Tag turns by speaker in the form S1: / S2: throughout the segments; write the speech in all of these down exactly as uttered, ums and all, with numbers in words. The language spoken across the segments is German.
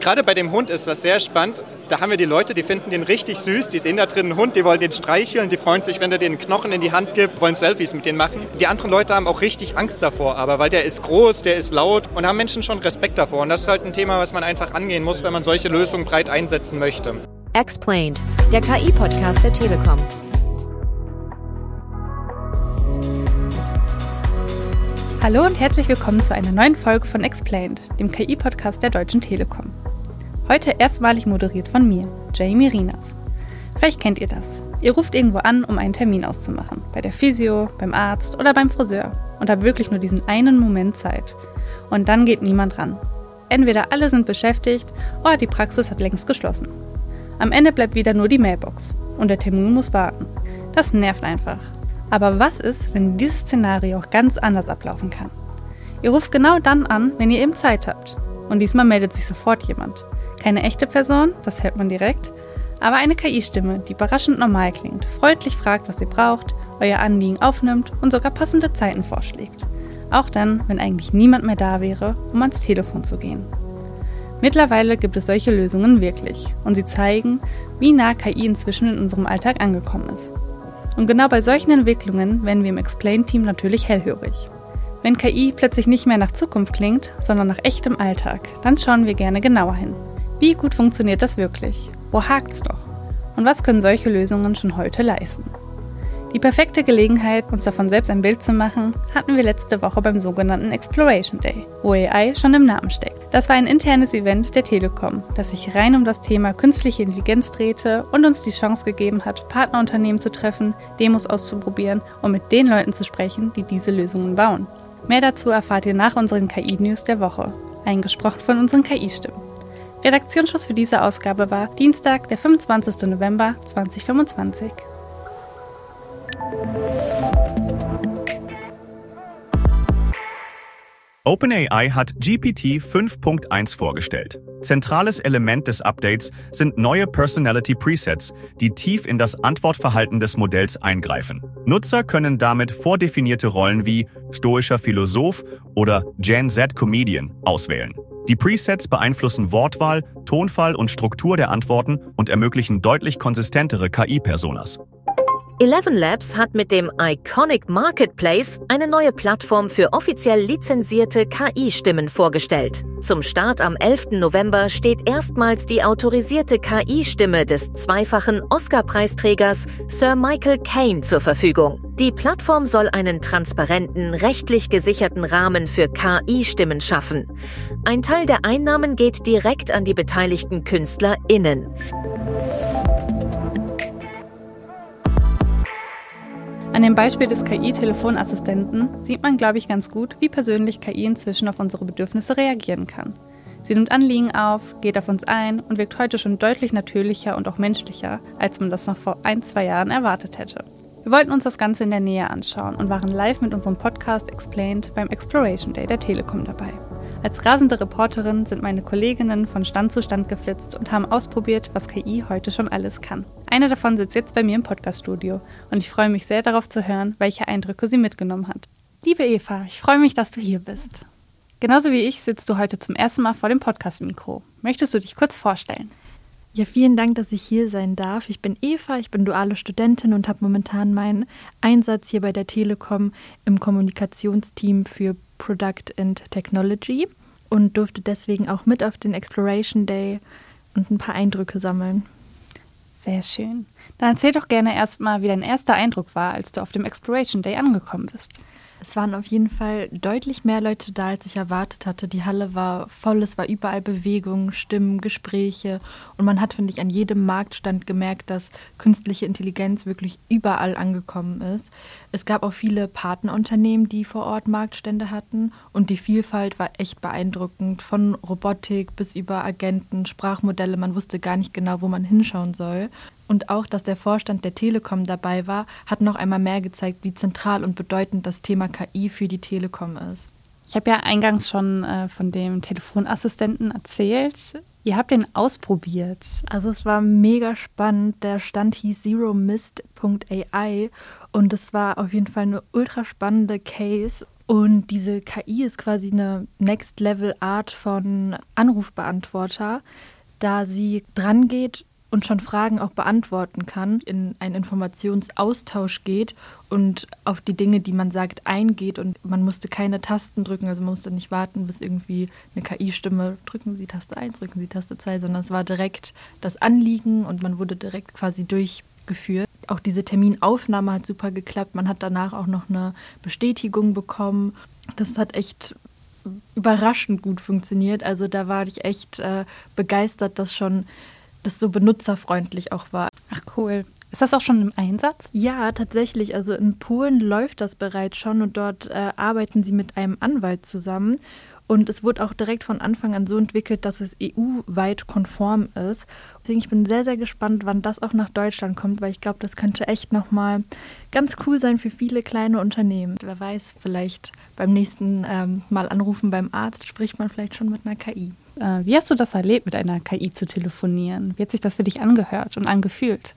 S1: Gerade bei dem Hund ist das sehr spannend. Da haben wir die Leute, die finden den richtig süß, die sehen da drin einen Hund, die wollen den streicheln, die freuen sich, wenn er den Knochen in die Hand gibt, wollen Selfies mit denen machen. Die anderen Leute haben auch richtig Angst davor, aber weil der ist groß, der ist laut und haben Menschen schon Respekt davor. Und das ist halt ein Thema, was man einfach angehen muss, wenn man solche Lösungen breit einsetzen möchte.
S2: Explained, der K I-Podcast der Telekom.
S3: Hallo und herzlich willkommen zu einer neuen Folge von Explained, dem K I-Podcast der Deutschen Telekom. Heute erstmalig moderiert von mir, Jamie Rienas. Vielleicht kennt ihr das. Ihr ruft irgendwo an, um einen Termin auszumachen. Bei der Physio, beim Arzt oder beim Friseur. Und habt wirklich nur diesen einen Moment Zeit. Und dann geht niemand ran. Entweder alle sind beschäftigt oder die Praxis hat längst geschlossen. Am Ende bleibt wieder nur die Mailbox. Und der Termin muss warten. Das nervt einfach. Aber was ist, wenn dieses Szenario auch ganz anders ablaufen kann? Ihr ruft genau dann an, wenn ihr eben Zeit habt. Und diesmal meldet sich sofort jemand. Keine echte Person, das hört man direkt, aber eine K I-Stimme, die überraschend normal klingt, freundlich fragt, was ihr braucht, euer Anliegen aufnimmt und sogar passende Zeiten vorschlägt. Auch dann, wenn eigentlich niemand mehr da wäre, um ans Telefon zu gehen. Mittlerweile gibt es solche Lösungen wirklich und sie zeigen, wie nah K I inzwischen in unserem Alltag angekommen ist. Und genau bei solchen Entwicklungen werden wir im Explain-Team natürlich hellhörig. Wenn K I plötzlich nicht mehr nach Zukunft klingt, sondern nach echtem Alltag, dann schauen wir gerne genauer hin. Wie gut funktioniert das wirklich? Wo hakt's doch? Und was können solche Lösungen schon heute leisten? Die perfekte Gelegenheit, uns davon selbst ein Bild zu machen, hatten wir letzte Woche beim sogenannten Exploration Day, wo A I schon im Namen steckt. Das war ein internes Event der Telekom, das sich rein um das Thema künstliche Intelligenz drehte und uns die Chance gegeben hat, Partnerunternehmen zu treffen, Demos auszuprobieren und mit den Leuten zu sprechen, die diese Lösungen bauen. Mehr dazu erfahrt ihr nach unseren K I-News der Woche, eingesprochen von unseren K I-Stimmen. Redaktionsschluss für diese Ausgabe war Dienstag, der fünfundzwanzigster November zweitausendfünfundzwanzig.
S4: OpenAI hat G P T fünf Punkt eins vorgestellt. Zentrales Element des Updates sind neue Personality Presets, die tief in das Antwortverhalten des Modells eingreifen. Nutzer können damit vordefinierte Rollen wie stoischer Philosoph oder Gen Z Comedian auswählen. Die Presets beeinflussen Wortwahl, Tonfall und Struktur der Antworten und ermöglichen deutlich konsistentere K I-Personas.
S2: Eleven Labs hat mit dem Iconic Marketplace eine neue Plattform für offiziell lizenzierte K I-Stimmen vorgestellt. Zum Start am elften November steht erstmals die autorisierte K I-Stimme des zweifachen Oscar-Preisträgers Sir Michael Caine zur Verfügung. Die Plattform soll einen transparenten, rechtlich gesicherten Rahmen für K I-Stimmen schaffen. Ein Teil der Einnahmen geht direkt an die beteiligten KünstlerInnen.
S3: An dem Beispiel des K I-Telefonassistenten sieht man, glaube ich, ganz gut, wie persönlich K I inzwischen auf unsere Bedürfnisse reagieren kann. Sie nimmt Anliegen auf, geht auf uns ein und wirkt heute schon deutlich natürlicher und auch menschlicher, als man das noch vor ein, zwei Jahren erwartet hätte. Wir wollten uns das Ganze in der Nähe anschauen und waren live mit unserem Podcast Explained beim Exploration Day der Telekom dabei. Als rasende Reporterin sind meine Kolleginnen von Stand zu Stand geflitzt und haben ausprobiert, was K I heute schon alles kann. Eine davon sitzt jetzt bei mir im Podcaststudio und ich freue mich sehr darauf zu hören, welche Eindrücke sie mitgenommen hat. Liebe Eva, ich freue mich, dass du hier bist. Genauso wie ich sitzt du heute zum ersten Mal vor dem Podcast-Mikro. Möchtest du dich kurz vorstellen?
S5: Ja, vielen Dank, dass ich hier sein darf. Ich bin Eva, ich bin duale Studentin und habe momentan meinen Einsatz hier bei der Telekom im Kommunikationsteam für Product and Technology und durfte deswegen auch mit auf den Exploration Day und ein paar Eindrücke sammeln.
S3: Sehr schön. Dann erzähl doch gerne erstmal, wie dein erster Eindruck war, als du auf dem Exploration Day angekommen bist.
S5: Es waren auf jeden Fall deutlich mehr Leute da, als ich erwartet hatte. Die Halle war voll, es war überall Bewegung, Stimmen, Gespräche und man hat, finde ich, an jedem Marktstand gemerkt, dass künstliche Intelligenz wirklich überall angekommen ist. Es gab auch viele Partnerunternehmen, die vor Ort Marktstände hatten und die Vielfalt war echt beeindruckend. Von Robotik bis über Agenten, Sprachmodelle, man wusste gar nicht genau, wo man hinschauen soll. Und auch, dass der Vorstand der Telekom dabei war, hat noch einmal mehr gezeigt, wie zentral und bedeutend das Thema K I für die Telekom ist.
S3: Ich habe ja eingangs schon äh, von dem Telefonassistenten erzählt. Ihr habt den ausprobiert.
S5: Also es war mega spannend. Der Stand hieß zero mist Punkt A I und es war auf jeden Fall eine ultra spannende Case. Und diese K I ist quasi eine Next-Level-Art von Anrufbeantworter, da sie dran geht und schon Fragen auch beantworten kann, in einen Informationsaustausch geht und auf die Dinge, die man sagt, eingeht. Und man musste keine Tasten drücken, also man musste nicht warten, bis irgendwie eine K I-Stimme, drücken Sie Taste eins, drücken Sie Taste zwei, sondern es war direkt das Anliegen und man wurde direkt quasi durchgeführt. Auch diese Terminaufnahme hat super geklappt. Man hat danach auch noch eine Bestätigung bekommen. Das hat echt überraschend gut funktioniert. Also da war ich echt äh, begeistert, dass schon das so benutzerfreundlich auch war.
S3: Ach cool. Ist das auch schon im Einsatz?
S5: Ja, tatsächlich. Also in Polen läuft das bereits schon und dort äh, arbeiten sie mit einem Anwalt zusammen. Und es wurde auch direkt von Anfang an so entwickelt, dass es E U-weit konform ist. Deswegen ich bin sehr, sehr gespannt, wann das auch nach Deutschland kommt, weil ich glaube, das könnte echt nochmal ganz cool sein für viele kleine Unternehmen. Wer weiß, vielleicht beim nächsten ähm, Mal anrufen beim Arzt spricht man vielleicht schon mit einer K I.
S3: Äh, wie hast du das erlebt, mit einer K I zu telefonieren? Wie hat sich das für dich angehört und angefühlt?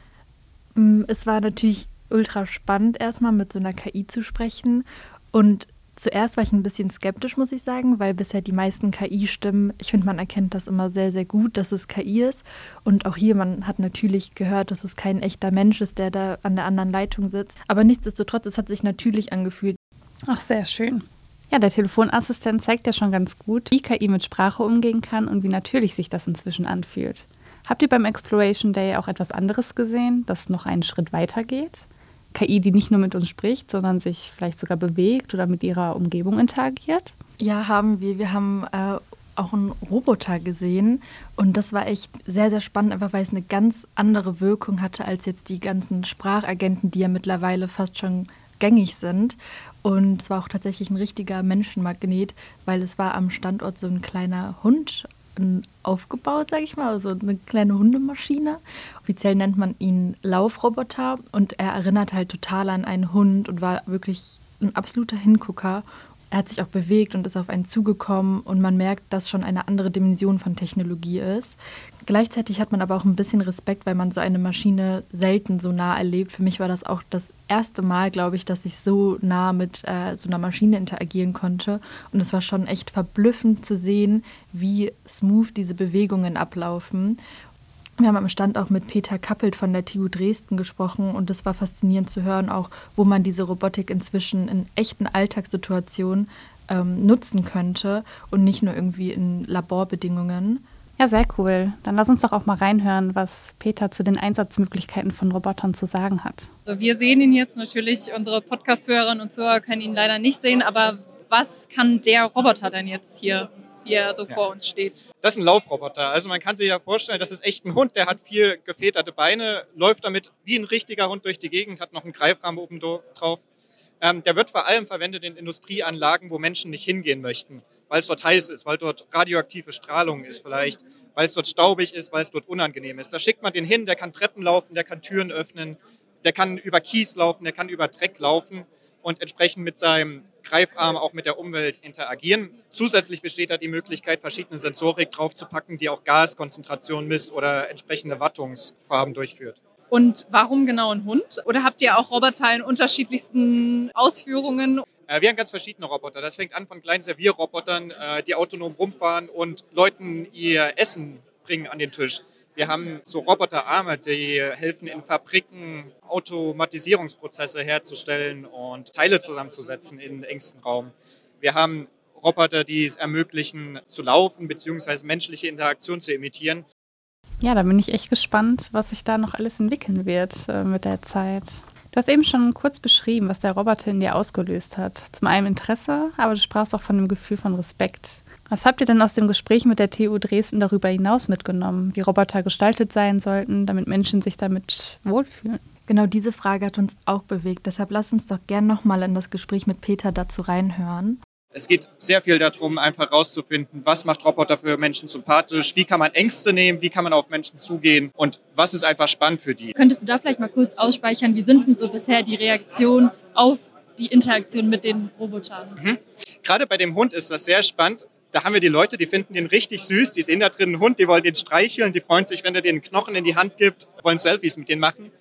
S5: Es war natürlich ultra spannend, erstmal mit so einer K I zu sprechen. Und zuerst war ich ein bisschen skeptisch, muss ich sagen, weil bisher die meisten K I-Stimmen, ich finde, man erkennt das immer sehr, sehr gut, dass es K I ist. Und auch hier, man hat natürlich gehört, dass es kein echter Mensch ist, der da an der anderen Leitung sitzt. Aber nichtsdestotrotz, es hat sich natürlich angefühlt.
S3: Ach, sehr schön. Ja, der Telefonassistent zeigt ja schon ganz gut, wie K I mit Sprache umgehen kann und wie natürlich sich das inzwischen anfühlt. Habt ihr beim Exploration Day auch etwas anderes gesehen, das noch einen Schritt weiter geht? K I, die nicht nur mit uns spricht, sondern sich vielleicht sogar bewegt oder mit ihrer Umgebung interagiert?
S5: Ja, haben wir. Wir haben äh, auch einen Roboter gesehen und das war echt sehr, sehr spannend, einfach weil es eine ganz andere Wirkung hatte als jetzt die ganzen Sprachagenten, die ja mittlerweile fast schon gängig sind. Und es war auch tatsächlich ein richtiger Menschenmagnet, weil es war am Standort so ein kleiner Hund aufgebaut, sage ich mal, also eine kleine Hundemaschine. Offiziell nennt man ihn Laufroboter und er erinnert halt total an einen Hund und war wirklich ein absoluter Hingucker. Er hat sich auch bewegt und ist auf einen zugekommen und man merkt, dass schon eine andere Dimension von Technologie ist. Gleichzeitig hat man aber auch ein bisschen Respekt, weil man so eine Maschine selten so nah erlebt. Für mich war das auch das erste Mal, glaube ich, dass ich so nah mit äh, so einer Maschine interagieren konnte. Und es war schon echt verblüffend zu sehen, wie smooth diese Bewegungen ablaufen. Wir haben am Stand auch mit Peter Kappelt von der T U Dresden gesprochen und es war faszinierend zu hören, auch wo man diese Robotik inzwischen in echten Alltagssituationen ähm, nutzen könnte und nicht nur irgendwie in Laborbedingungen.
S3: Ja, sehr cool. Dann lass uns doch auch mal reinhören, was Peter zu den Einsatzmöglichkeiten von Robotern zu sagen hat.
S6: Also wir sehen ihn jetzt natürlich, unsere Podcast-Hörerinnen und Zuhörer können ihn leider nicht sehen, aber was kann der Roboter denn jetzt hier, wie er so ja. vor uns steht?
S1: Das ist ein Laufroboter. Also man kann sich ja vorstellen, das ist echt ein Hund, der hat vier gefederte Beine, läuft damit wie ein richtiger Hund durch die Gegend, hat noch einen Greifrahmen oben drauf. Ähm, der wird vor allem verwendet in Industrieanlagen, wo Menschen nicht hingehen möchten, weil es dort heiß ist, weil dort radioaktive Strahlung ist vielleicht, weil es dort staubig ist, weil es dort unangenehm ist. Da schickt man den hin, der kann Treppen laufen, der kann Türen öffnen, der kann über Kies laufen, der kann über Dreck laufen und entsprechend mit seinem Greifarm auch mit der Umwelt interagieren. Zusätzlich besteht da die Möglichkeit, verschiedene Sensorik draufzupacken, die auch Gaskonzentration misst oder entsprechende Wartungsvorhaben durchführt.
S6: Und warum genau ein Hund? Oder habt ihr auch Roboter in unterschiedlichsten Ausführungen?
S1: Wir haben ganz verschiedene Roboter. Das fängt an von kleinen Servierrobotern, die autonom rumfahren und Leuten ihr Essen bringen an den Tisch. Wir haben so Roboterarme, die helfen in Fabriken Automatisierungsprozesse herzustellen und Teile zusammenzusetzen in engstem Raum. Wir haben Roboter, die es ermöglichen zu laufen bzw. menschliche Interaktion zu imitieren.
S3: Ja, da bin ich echt gespannt, was sich da noch alles entwickeln wird äh, mit der Zeit. Du hast eben schon kurz beschrieben, was der Roboter in dir ausgelöst hat. Zum einen Interesse, aber du sprachst auch von einem Gefühl von Respekt. Was habt ihr denn aus dem Gespräch mit der T U Dresden darüber hinaus mitgenommen, wie Roboter gestaltet sein sollten, damit Menschen sich damit wohlfühlen?
S5: Genau diese Frage hat uns auch bewegt. Deshalb lass uns doch gern nochmal in das Gespräch mit Peter dazu reinhören.
S1: Es geht sehr viel darum, einfach herauszufinden, was macht Roboter für Menschen sympathisch, wie kann man Ängste nehmen, wie kann man auf Menschen zugehen und was ist einfach spannend für die.
S6: Könntest du da vielleicht mal kurz ausspeichern, wie sind denn so bisher die Reaktionen auf die Interaktion mit den Robotern?
S1: Mhm. Gerade bei dem Hund ist das sehr spannend. Da haben wir die Leute, die finden den richtig süß, die sehen da drin einen Hund, die wollen den streicheln, die freuen sich, wenn er den Knochen in die Hand gibt, wollen Selfies mit denen machen.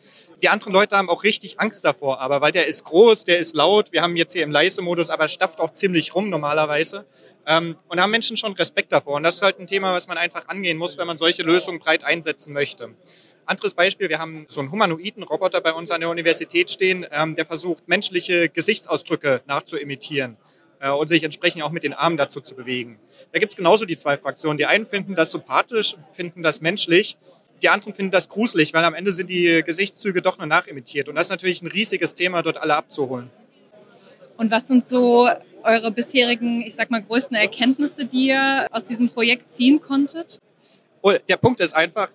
S1: Die anderen Leute haben auch richtig Angst davor, aber weil der ist groß, der ist laut, wir haben jetzt hier im Leise-Modus, aber stapft auch ziemlich rum normalerweise. Ähm, und da haben Menschen schon Respekt davor. Und das ist halt ein Thema, was man einfach angehen muss, wenn man solche Lösungen breit einsetzen möchte. Anderes Beispiel, wir haben so einen humanoiden Roboter bei uns an der Universität stehen, ähm, der versucht, menschliche Gesichtsausdrücke nachzuimitieren äh, und sich entsprechend auch mit den Armen dazu zu bewegen. Da gibt es genauso die zwei Fraktionen. Die einen finden das sympathisch, finden das menschlich. Die anderen finden das gruselig, weil am Ende sind die Gesichtszüge doch nur nachimitiert. Und das ist natürlich ein riesiges Thema, dort alle abzuholen.
S6: Und was sind so eure bisherigen, ich sag mal, größten Erkenntnisse, die ihr aus diesem Projekt ziehen konntet?
S1: Oh, der Punkt ist einfach,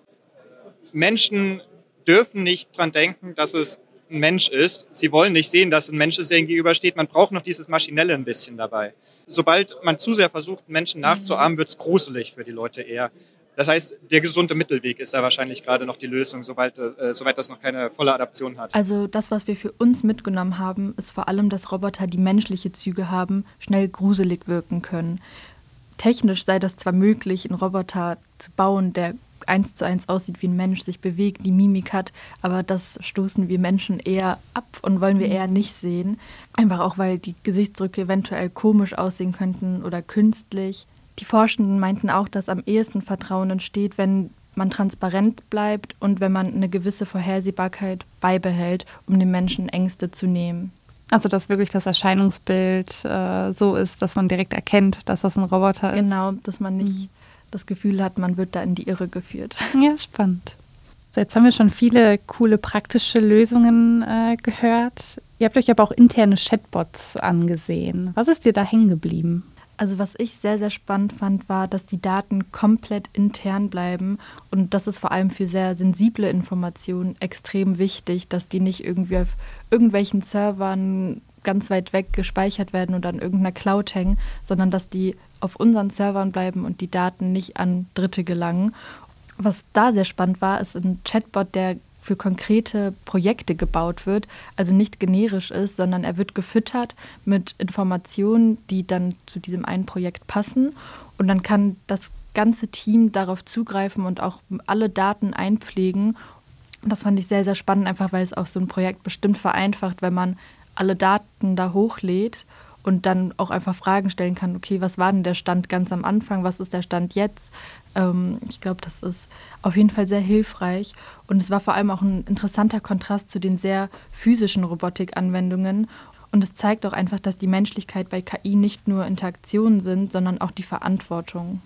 S1: Menschen dürfen nicht dran denken, dass es ein Mensch ist. Sie wollen nicht sehen, dass ein Mensch ist, der ihnen gegenübersteht. Man braucht noch dieses Maschinelle ein bisschen dabei. Sobald man zu sehr versucht, Menschen nachzuahmen, wird es gruselig für die Leute eher. Das heißt, der gesunde Mittelweg ist da wahrscheinlich gerade noch die Lösung, soweit, äh, soweit das noch keine volle Adaption hat.
S5: Also das, was wir für uns mitgenommen haben, ist vor allem, dass Roboter, die menschliche Züge haben, schnell gruselig wirken können. Technisch sei das zwar möglich, einen Roboter zu bauen, der eins zu eins aussieht wie ein Mensch, sich bewegt, die Mimik hat, aber das stoßen wir Menschen eher ab und wollen wir eher nicht sehen. Einfach auch, weil die Gesichtsdrücke eventuell komisch aussehen könnten oder künstlich. Die Forschenden meinten auch, dass am ehesten Vertrauen entsteht, wenn man transparent bleibt und wenn man eine gewisse Vorhersehbarkeit beibehält, um den Menschen Ängste zu nehmen.
S3: Also dass wirklich das Erscheinungsbild äh, so ist, dass man direkt erkennt, dass das ein Roboter ist.
S5: Genau, dass man nicht mhm. das Gefühl hat, man wird da in die Irre geführt.
S3: Ja, spannend. So, jetzt haben wir schon viele coole praktische Lösungen äh, gehört. Ihr habt euch aber auch interne Chatbots angesehen. Was ist dir da hängen geblieben?
S5: Also was ich sehr, sehr spannend fand, war, dass die Daten komplett intern bleiben. Und das ist vor allem für sehr sensible Informationen extrem wichtig, dass die nicht irgendwie auf irgendwelchen Servern ganz weit weg gespeichert werden oder an irgendeiner Cloud hängen, sondern dass die auf unseren Servern bleiben und die Daten nicht an Dritte gelangen. Was da sehr spannend war, ist ein Chatbot, der für konkrete Projekte gebaut wird, also nicht generisch ist, sondern er wird gefüttert mit Informationen, die dann zu diesem einen Projekt passen. Und dann kann das ganze Team darauf zugreifen und auch alle Daten einpflegen. Das fand ich sehr, sehr spannend, einfach weil es auch so ein Projekt bestimmt vereinfacht, wenn man alle Daten da hochlädt und dann auch einfach Fragen stellen kann, okay, was war denn der Stand ganz am Anfang, was ist der Stand jetzt? Ähm, ich glaube, das ist auf jeden Fall sehr hilfreich und es war vor allem auch ein interessanter Kontrast zu den sehr physischen Robotikanwendungen und es zeigt auch einfach, dass die Menschlichkeit bei K I nicht nur Interaktionen sind, sondern auch die Verantwortung.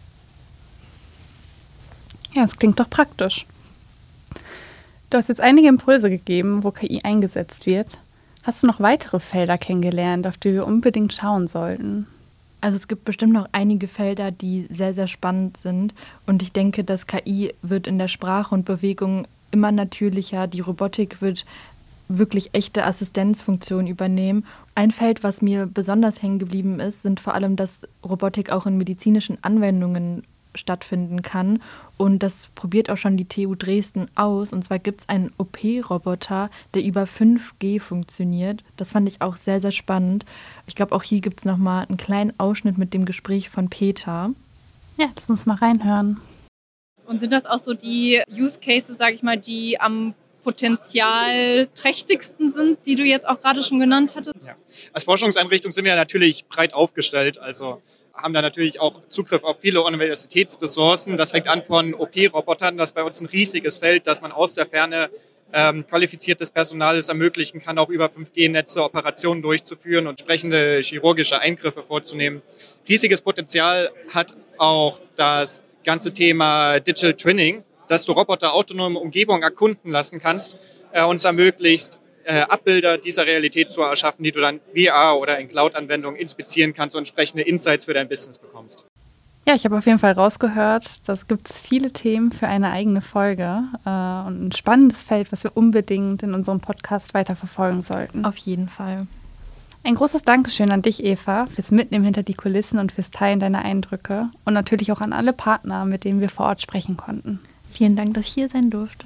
S3: Ja, das klingt doch praktisch. Du hast jetzt einige Impulse gegeben, wo K I eingesetzt wird. Hast du noch weitere Felder kennengelernt, auf die wir unbedingt schauen sollten?
S5: Also es gibt bestimmt noch einige Felder, die sehr, sehr spannend sind. Und ich denke, dass K I wird in der Sprache und Bewegung immer natürlicher. Die Robotik wird wirklich echte Assistenzfunktionen übernehmen. Ein Feld, was mir besonders hängen geblieben ist, sind vor allem, dass Robotik auch in medizinischen Anwendungen stattfinden kann. Und das probiert auch schon die T U Dresden aus. Und zwar gibt es einen O P-Roboter, der über fünf G funktioniert. Das fand ich auch sehr, sehr spannend. Ich glaube, auch hier gibt es nochmal einen kleinen Ausschnitt mit dem Gespräch von Peter.
S3: Ja, lass uns mal reinhören.
S6: Und sind das auch so die Use Cases, sage ich mal, die am potenzialträchtigsten sind, die du jetzt auch gerade schon genannt hattest?
S1: Ja. Als Forschungseinrichtung sind wir natürlich breit aufgestellt. Also haben da natürlich auch Zugriff auf viele Universitätsressourcen. Das fängt an von O P-Robotern, das ist bei uns ein riesiges Feld, dass man aus der Ferne ähm, qualifiziertes Personal es ermöglichen kann, auch über fünf G Netze Operationen durchzuführen und entsprechende chirurgische Eingriffe vorzunehmen. Riesiges Potenzial hat auch das ganze Thema Digital Twinning, dass du Roboter autonome Umgebungen erkunden lassen kannst äh, und es ermöglicht, Äh, Abbilder dieser Realität zu erschaffen, die du dann V R oder in Cloud-Anwendungen inspizieren kannst und entsprechende Insights für dein Business bekommst.
S3: Ja, ich habe auf jeden Fall rausgehört, da gibt es viele Themen für eine eigene Folge äh, und ein spannendes Feld, was wir unbedingt in unserem Podcast weiterverfolgen sollten.
S5: Auf jeden Fall.
S3: Ein großes Dankeschön an dich, Eva, fürs Mitnehmen hinter die Kulissen und fürs Teilen deiner Eindrücke und natürlich auch an alle Partner, mit denen wir vor Ort sprechen konnten.
S5: Vielen Dank, dass ich hier sein durfte.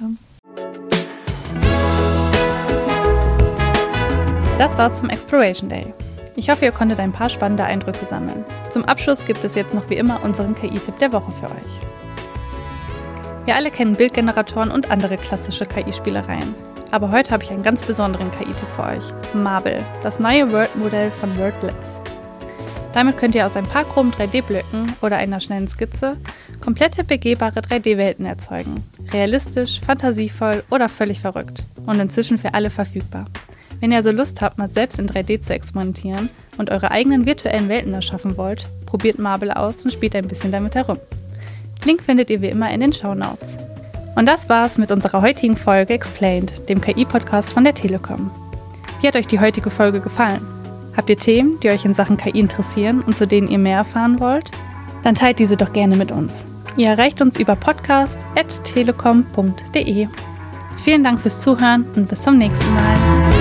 S3: Das war's zum Exploration Day. Ich hoffe, ihr konntet ein paar spannende Eindrücke sammeln. Zum Abschluss gibt es jetzt noch wie immer unseren K I-Tipp der Woche für euch. Wir alle kennen Bildgeneratoren und andere klassische K I-Spielereien. Aber heute habe ich einen ganz besonderen K I-Tipp für euch. Marble, das neue Word-Modell von Word Labs. Damit könnt ihr aus ein paar groben drei D-Blöcken oder einer schnellen Skizze komplette begehbare drei D-Welten erzeugen. Realistisch, fantasievoll oder völlig verrückt. Und inzwischen für alle verfügbar. Wenn ihr also Lust habt, mal selbst in drei D zu experimentieren und eure eigenen virtuellen Welten erschaffen wollt, probiert Marble aus und spielt ein bisschen damit herum. Den Link findet ihr wie immer in den Shownotes. Und das war's mit unserer heutigen Folge Explained, dem K I-Podcast von der Telekom. Wie hat euch die heutige Folge gefallen? Habt ihr Themen, die euch in Sachen K I interessieren und zu denen ihr mehr erfahren wollt? Dann teilt diese doch gerne mit uns. Ihr erreicht uns über podcast at telekom punkt de. Vielen Dank fürs Zuhören und bis zum nächsten Mal.